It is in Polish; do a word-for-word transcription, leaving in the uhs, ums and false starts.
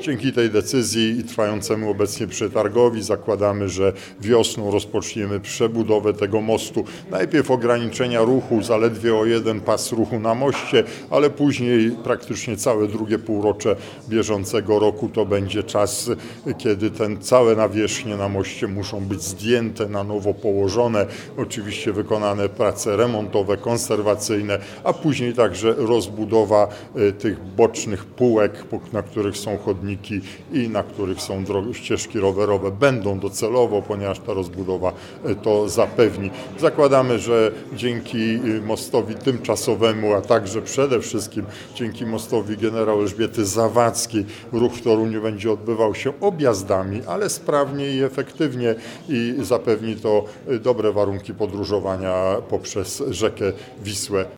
Dzięki tej decyzji i trwającemu obecnie przetargowi zakładamy, że wiosną rozpoczniemy przebudowę tego mostu. Najpierw ograniczenia ruchu, zaledwie o jeden pas ruchu na moście, ale później praktycznie całe drugie półrocze bieżącego roku to będzie czas, kiedy ten całe nawierzchnie na moście muszą być zdjęte, na nowo położone, oczywiście wykonane prace remontowe, konserwacyjne, a później także rozbudowa tych bocznych półek, na których są chodniki i na których są drogi, ścieżki rowerowe, będą docelowo, ponieważ ta rozbudowa to zapewni. Zakładamy, że dzięki mostowi tymczasowemu, a także przede wszystkim dzięki mostowi generał Elżbiety Zawadzkiej ruch w Toruniu będzie odbywał się objazdami, ale sprawnie i efektywnie i zapewni to dobre warunki podróżowania poprzez rzekę Wisłę.